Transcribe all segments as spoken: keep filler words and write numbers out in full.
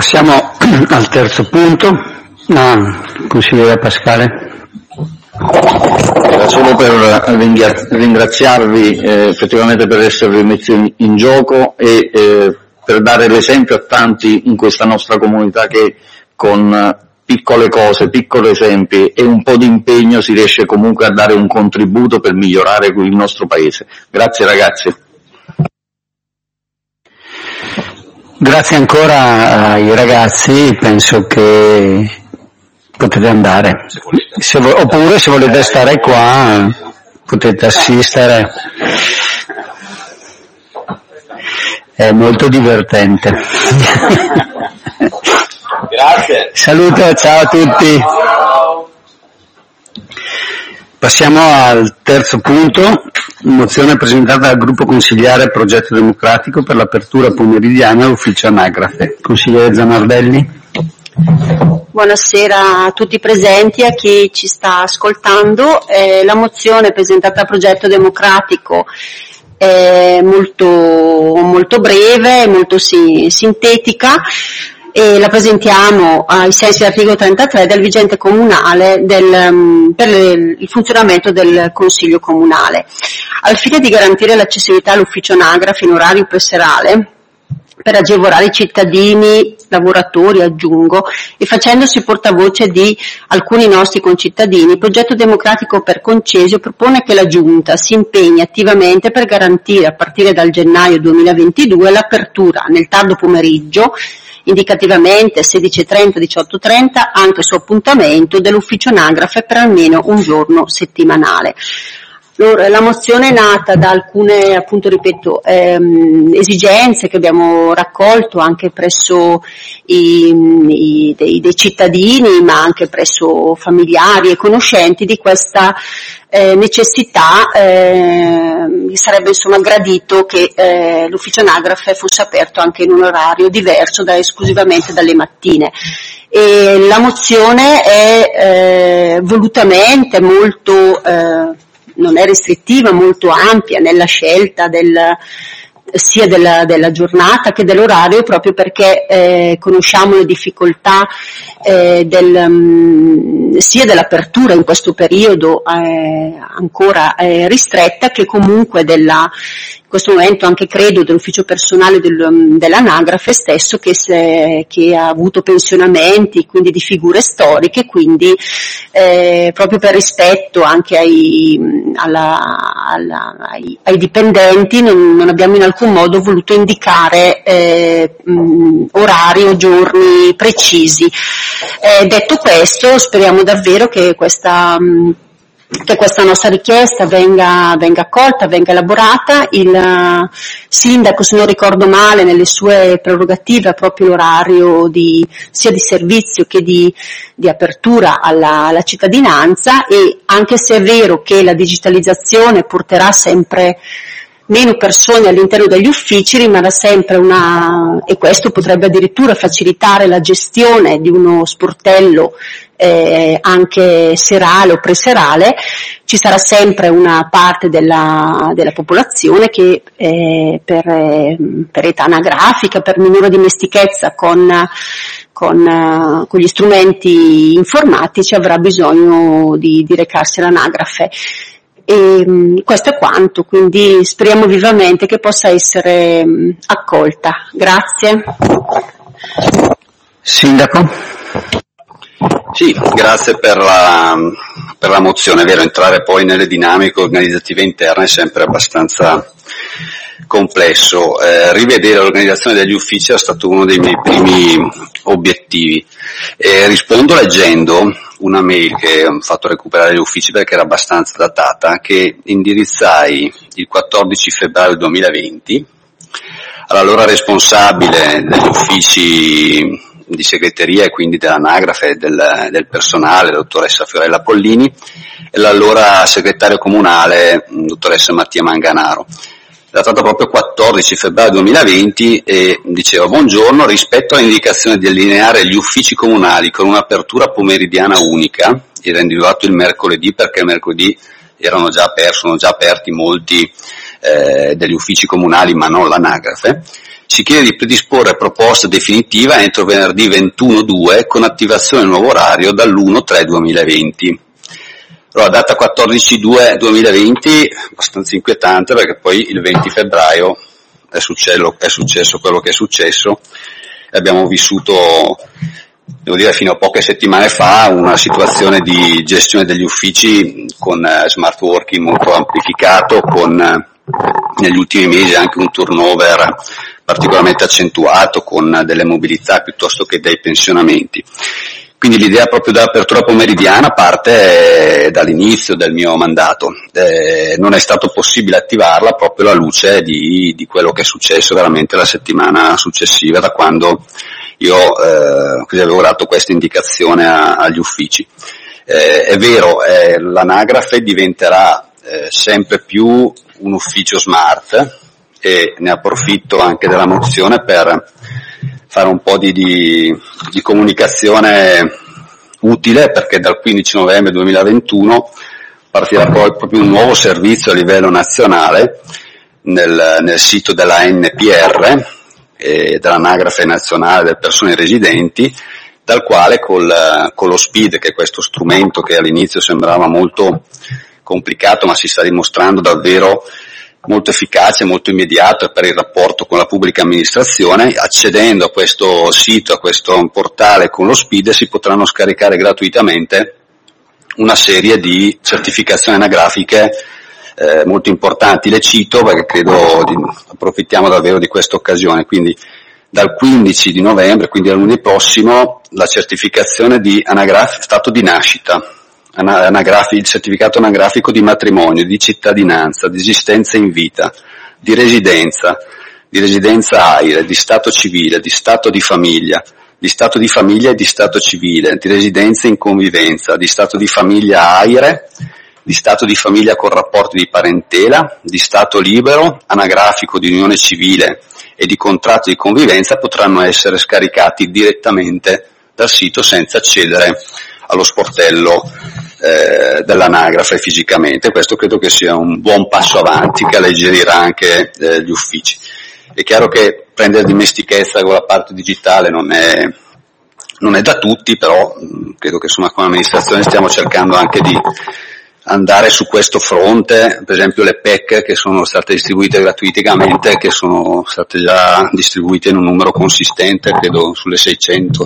Passiamo al terzo punto. No, consigliere Pascale. Era solo per ringraziarvi eh, effettivamente per esservi messi in, in gioco e eh, per dare l'esempio a tanti in questa nostra comunità che con piccole cose, piccoli esempi e un po' di impegno si riesce comunque a dare un contributo per migliorare il nostro paese. Grazie ragazzi. Grazie ancora ai ragazzi, penso che potete andare, se vo- oppure se volete stare qua potete assistere, è molto divertente. Grazie. Saluto, ciao a tutti. Passiamo al terzo punto, mozione presentata dal gruppo consigliare Progetto Democratico per l'apertura pomeridiana all'ufficio anagrafe. Consigliere Zanardelli. Buonasera a tutti i presenti, a chi ci sta ascoltando. Eh, la mozione presentata dal Progetto Democratico è molto, molto breve, molto si, sintetica. E la presentiamo ai sensi dell'articolo trentatré del vigente comunale del, per il funzionamento del Consiglio Comunale. Al fine di garantire l'accessibilità all'ufficio anagrafe in orario preserale, per agevolare i cittadini, lavoratori, aggiungo, e facendosi portavoce di alcuni nostri concittadini, il Progetto Democratico per Concesio propone che la Giunta si impegni attivamente per garantire a partire dal gennaio duemilaventidue l'apertura nel tardo pomeriggio, indicativamente sedici e trenta diciotto e trenta, anche su appuntamento dell'ufficio anagrafe per almeno un giorno settimanale. La mozione è nata da alcune, appunto ripeto, ehm, esigenze che abbiamo raccolto anche presso i, i, dei, dei cittadini, ma anche presso familiari e conoscenti di questa eh, necessità. Eh, sarebbe insomma gradito che eh, l'ufficio anagrafe fosse aperto anche in un orario diverso da esclusivamente dalle mattine. E la mozione è eh, volutamente molto eh, non è restrittiva, molto ampia nella scelta del, sia della, della giornata che dell'orario, proprio perché eh, conosciamo le difficoltà eh, del, um, sia dell'apertura in questo periodo eh, ancora eh, ristretta, che comunque della, in questo momento anche credo dell'ufficio personale del, dell'anagrafe stesso che, se, che ha avuto pensionamenti, quindi di figure storiche, quindi eh, proprio per rispetto anche ai, alla, alla, ai, ai dipendenti non, non abbiamo in alcun modo voluto indicare eh, mh, orari o giorni precisi. Eh, detto questo, speriamo davvero che questa mh, che questa nostra richiesta venga, venga accolta, venga elaborata. Il uh, sindaco, se non ricordo male, nelle sue prerogative ha proprio l'orario di, sia di servizio che di, di apertura alla, alla cittadinanza, e anche se è vero che la digitalizzazione porterà sempre meno persone all'interno degli uffici, rimarrà sempre una, e questo potrebbe addirittura facilitare la gestione di uno sportello eh, anche serale o preserale. Ci sarà sempre una parte della, della popolazione che eh, per, eh, per età anagrafica, per minore dimestichezza con, con, con gli strumenti informatici, avrà bisogno di, di recarsi all'anagrafe. E mh, questo è quanto, quindi speriamo vivamente che possa essere mh, accolta. Grazie. Sindaco. Sì, grazie per la, per la mozione. È vero, entrare poi nelle dinamiche organizzative interne è sempre abbastanza complesso. Eh, rivedere l'organizzazione degli uffici è stato uno dei miei primi obiettivi. Eh, rispondo leggendo una mail che ho fatto recuperare gli uffici perché era abbastanza datata, che indirizzai il quattordici febbraio duemilaventi all'allora responsabile degli uffici di segreteria e quindi dell'anagrafe e del, del personale, la dottoressa Fiorella Pollini, e l'allora segretario comunale, dottoressa Mattia Manganaro. Era stato proprio quattordici febbraio duemilaventi e diceva: buongiorno, rispetto all'indicazione di allineare gli uffici comunali con un'apertura pomeridiana unica, era individuato il mercoledì perché il mercoledì erano già aperti, sono già aperti molti eh, degli uffici comunali ma non l'anagrafe, si chiede di predisporre proposta definitiva entro venerdì ventuno due con attivazione del nuovo orario dall'primo tre duemilaventi. Allora, data quattordici due duemilaventi, abbastanza inquietante perché poi il venti febbraio è successo, è successo quello che è successo e abbiamo vissuto, devo dire, fino a poche settimane fa una situazione di gestione degli uffici con smart working molto amplificato, con negli ultimi mesi anche un turnover particolarmente accentuato, con delle mobilità piuttosto che dei pensionamenti. Quindi l'idea proprio dell'apertura pomeridiana parte dall'inizio del mio mandato. Eh, non è stato possibile attivarla proprio alla luce di, di quello che è successo veramente la settimana successiva, da quando io eh, avevo dato questa indicazione a, agli uffici. Eh, è vero, eh, l'anagrafe diventerà eh, sempre più un ufficio smart, e ne approfitto anche della mozione per fare un po' di, di, di comunicazione utile, perché dal quindici novembre duemilaventuno partirà poi proprio un nuovo servizio a livello nazionale nel, nel sito della N P R, e dell'Anagrafe Nazionale delle Persone Residenti, dal quale col, con lo SPID, che è questo strumento che all'inizio sembrava molto complicato ma si sta dimostrando davvero molto efficace, molto immediato per il rapporto con la pubblica amministrazione, accedendo a questo sito, a questo portale con lo SPID, si potranno scaricare gratuitamente una serie di certificazioni anagrafiche eh, molto importanti. Le cito perché credo di, approfittiamo davvero di questa occasione. Quindi dal quindici di novembre, quindi dal lunedì prossimo, la certificazione di anagrafico, stato di nascita, Anagrafi, il certificato anagrafico di matrimonio, di cittadinanza, di esistenza in vita, di residenza, di residenza AIRE, di stato civile, di stato di famiglia, di stato di famiglia e di stato civile, di residenza in convivenza, di stato di famiglia AIRE, di stato di famiglia con rapporti di parentela, di stato libero, anagrafico di unione civile e di contratto di convivenza potranno essere scaricati direttamente dal sito senza accedere allo sportello eh, dell'anagrafe fisicamente. Questo credo che sia un buon passo avanti che alleggerirà anche eh, gli uffici. È chiaro che prendere dimestichezza con la parte digitale non è, non è da tutti, però mh, credo che insomma come amministrazione stiamo cercando anche di andare su questo fronte. Per esempio le P E C che sono state distribuite gratuitamente, che sono state già distribuite in un numero consistente, credo sulle seicento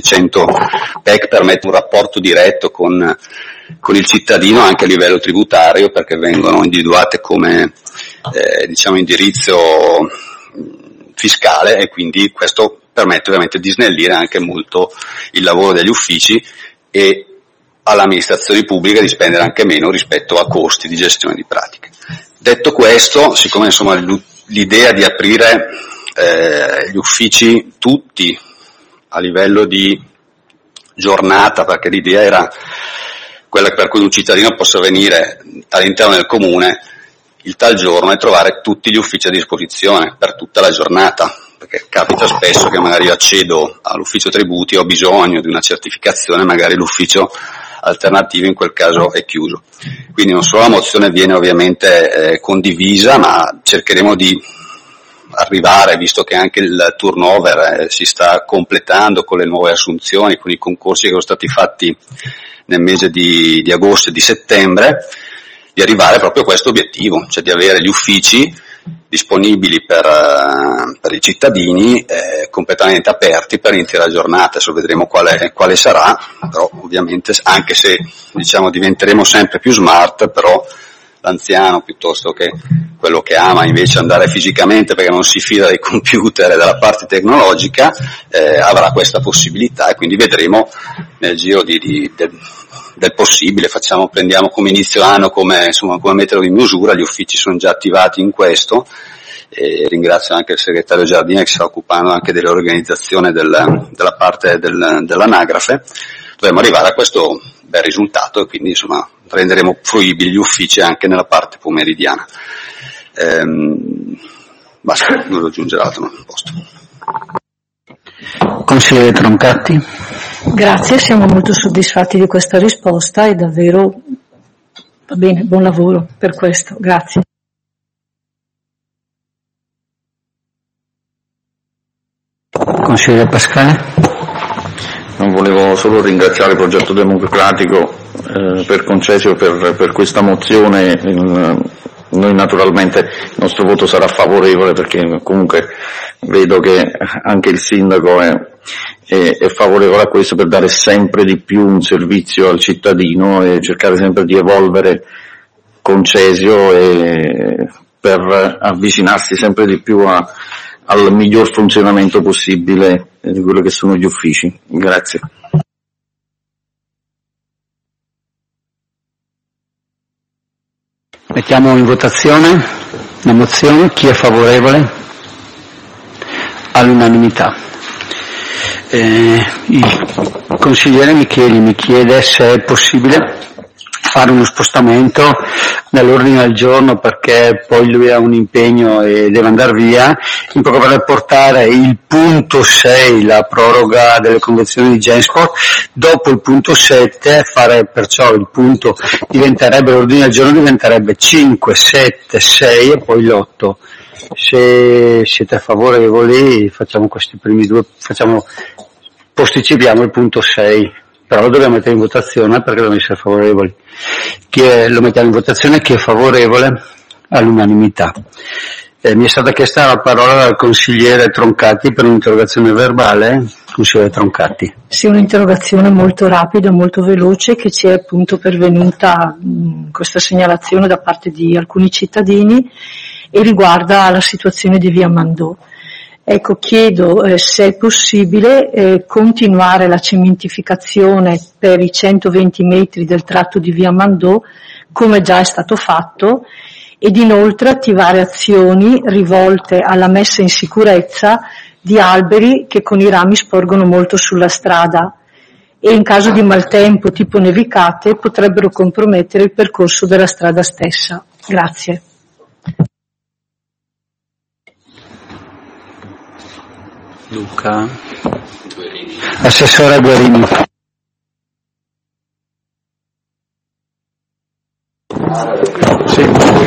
P E C, permette un rapporto diretto con, con il cittadino anche a livello tributario, perché vengono individuate come eh, diciamo indirizzo fiscale, e quindi questo permette ovviamente di snellire anche molto il lavoro degli uffici e all'amministrazione pubblica di spendere anche meno rispetto a costi di gestione di pratiche. Detto questo, siccome insomma l'idea di aprire eh, gli uffici tutti a livello di giornata, perché l'idea era quella per cui un cittadino possa venire all'interno del comune il tal giorno e trovare tutti gli uffici a disposizione per tutta la giornata, perché capita spesso che magari io accedo all'ufficio tributi, ho bisogno di una certificazione, magari l'ufficio alternativo in quel caso è chiuso. Quindi non solo la mozione viene ovviamente eh, condivisa, ma cercheremo di arrivare, visto che anche il turnover eh, si sta completando con le nuove assunzioni, con i concorsi che sono stati fatti nel mese di, di agosto e di settembre, di arrivare proprio a questo obiettivo, cioè di avere gli uffici disponibili per, uh, per i cittadini eh, completamente aperti per l'intera giornata. Adesso vedremo quale, quale sarà, però ovviamente anche se diciamo diventeremo sempre più smart, però l'anziano piuttosto che quello che ama invece andare fisicamente perché non si fida dei computer e della parte tecnologica eh, avrà questa possibilità, e quindi vedremo nel giro di, di, de, del possibile. Facciamo, prendiamo come inizio anno come, insomma, come metodo di misura, gli uffici sono già attivati in questo, e ringrazio anche il segretario Giardina che si sta occupando anche dell'organizzazione del, della parte del, dell'anagrafe. Dovremmo arrivare a questo bel risultato e quindi insomma renderemo fruibili gli uffici anche nella parte pomeridiana. Ehm, basta, non lo aggiungere altro, non posto. Consigliere Troncatti. Grazie, siamo molto soddisfatti di questa risposta e davvero va bene, buon lavoro per questo, grazie. Consigliere Pascale. Non volevo solo ringraziare il Progetto Democratico eh, per Concesio per, per questa mozione. Il, noi naturalmente il nostro voto sarà favorevole perché comunque vedo che anche il sindaco è, è, è favorevole a questo, per dare sempre di più un servizio al cittadino e cercare sempre di evolvere Concesio e per avvicinarsi sempre di più a, al miglior funzionamento possibile di quello che sono gli uffici. Grazie. Mettiamo in votazione la mozione. Chi è favorevole? All'unanimità. Eh, il consigliere Micheli mi chiede se è possibile fare uno spostamento nell'ordine del giorno, perché poi lui ha un impegno e deve andare via, in poco per portare il punto sei, la proroga delle convenzioni di Gensport, dopo il punto sette, fare perciò il punto diventerebbe, l'ordine del giorno diventerebbe cinque, sette, sei e poi l'otto. Se siete favorevoli facciamo questi primi due, facciamo, posticipiamo il punto sei. Però lo dobbiamo mettere in votazione perché dobbiamo essere favorevoli. Chi è, lo mettiamo in votazione, chi è favorevole? All'unanimità. Eh, mi è stata chiesta la parola dal consigliere Troncati per un'interrogazione verbale. Consigliere Troncati. Sì, un'interrogazione molto rapida, molto veloce, che ci è appunto pervenuta mh, questa segnalazione da parte di alcuni cittadini e riguarda la situazione di via Mandò. Ecco, chiedo eh, se è possibile eh, continuare la cementificazione per i centoventi metri del tratto di via Mandò, come già è stato fatto, ed inoltre attivare azioni rivolte alla messa in sicurezza di alberi che con i rami sporgono molto sulla strada e in caso di maltempo tipo nevicate potrebbero compromettere il percorso della strada stessa. Grazie. Luca. Assessore Guerini. Sì.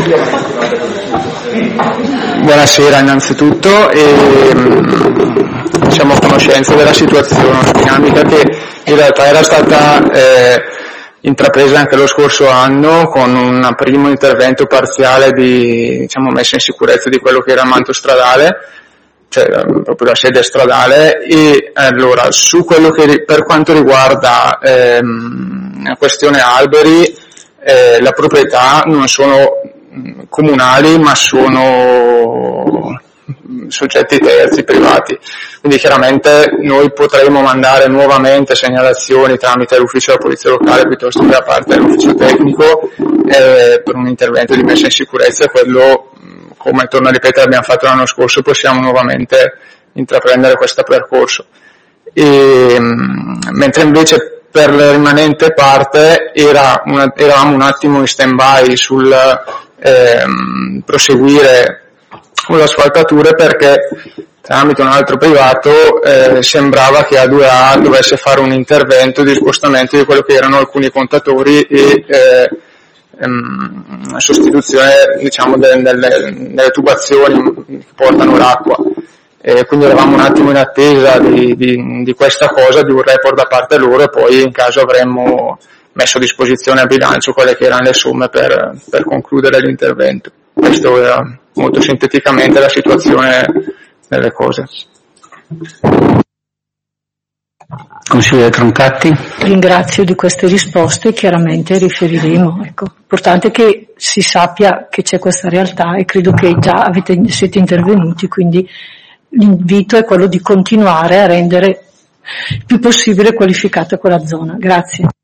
Buonasera innanzitutto, e, siamo a conoscenza della situazione, una dinamica che in realtà era stata eh, intrapresa anche lo scorso anno con un primo intervento parziale di, diciamo, messa in sicurezza di quello che era il manto stradale, cioè proprio la sede stradale. E allora, su quello che per quanto riguarda ehm, la questione alberi, eh, la proprietà non sono comunali ma sono soggetti terzi, privati, quindi chiaramente noi potremo mandare nuovamente segnalazioni tramite l'ufficio della polizia locale piuttosto che da parte dell'ufficio tecnico eh, per un intervento di messa in sicurezza. Quello, come torno a ripetere, abbiamo fatto l'anno scorso, possiamo nuovamente intraprendere questo percorso. E, mentre invece per la rimanente parte era una, eravamo un attimo in stand-by sul ehm, proseguire con le asfaltature, perché tramite un altro privato eh, sembrava che A due A dovesse fare un intervento di spostamento di quello che erano alcuni contatori e eh, ehm, sostituzione, diciamo, delle, delle, delle tubazioni che portano l'acqua. E quindi eravamo un attimo in attesa di, di, di questa cosa, di un report da parte loro, e poi in caso avremmo messo a disposizione a bilancio quelle che erano le somme per, per concludere l'intervento. Questo era molto sinteticamente la situazione delle cose. Consigliere Troncati. Ringrazio di queste risposte, chiaramente riferiremo. Ecco, l'importante è che si sappia che c'è questa realtà e credo che già avete, siete intervenuti, quindi l'invito è quello di continuare a rendere il più possibile qualificata quella zona. Grazie.